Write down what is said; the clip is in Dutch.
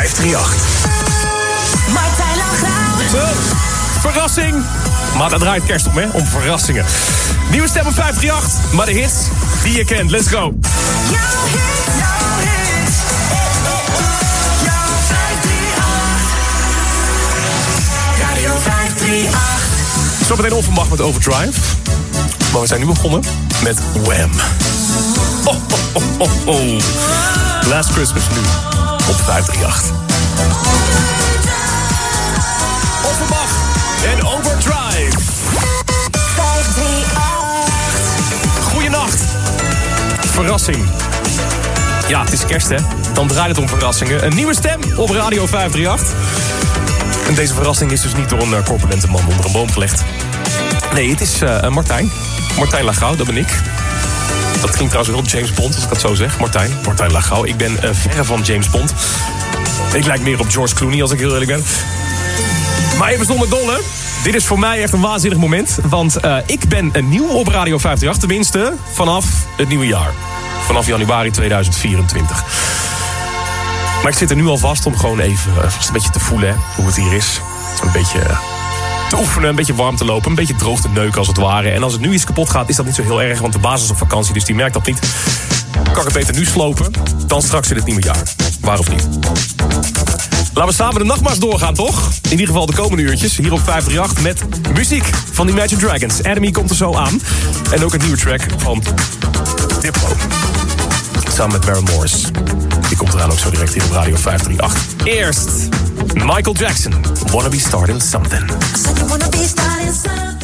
538. Martijn Langeau. Verrassing. Maar daar draait kerst om, hè? Om verrassingen. Nieuwe stem op 538. Maar de hits die je kent. Let's go. Jouw hit, jouw hit. Jouw 538. Radio 538. Zometeen Offenbach met Overdrive. Maar we zijn nu begonnen met Wham. Oh, oh, oh, oh, oh. Last Christmas nu op 538. Offenbach en Overdrive. 538. Goeienacht. Verrassing. Ja, het is kerst, hè? Dan draait het om verrassingen. Een nieuwe stem op Radio 538. En deze verrassing is dus niet door een corpulente man onder een boom gelegd. Nee, het is Martijn. Martijn Langeau, dat ben ik. Dat klinkt trouwens wel James Bond, als ik dat zo zeg. Martijn Langeau. Ik ben verre van James Bond. Ik lijk meer op George Clooney, als ik heel eerlijk ben. Maar even zonder dolle. Dit is voor mij echt een waanzinnig moment. Want ik ben nieuw op Radio 538. Tenminste, vanaf het nieuwe jaar. Vanaf januari 2024. Maar ik zit er nu al vast om gewoon even vast een beetje te voelen, hè, hoe het hier is. Een beetje te oefenen, een beetje warm te lopen, een beetje droog te neuken als het ware. En als het nu iets kapot gaat, is dat niet zo heel erg, want de basis is op vakantie, dus die merkt dat niet. Kan ik het beter nu slopen dan straks in het nieuwe jaar. Waar of niet? Laten we samen de nacht maar eens doorgaan, toch? In ieder geval de komende uurtjes, hier op 538 met muziek van de Imagine Dragons. Enemy komt er zo aan. En ook een nieuwe track van Diplo. Samen met Baron Morris. Die komt eraan ook zo direct hier op Radio 538. Eerst Michael Jackson. Wanna be starting something. I said you wanna be starting something.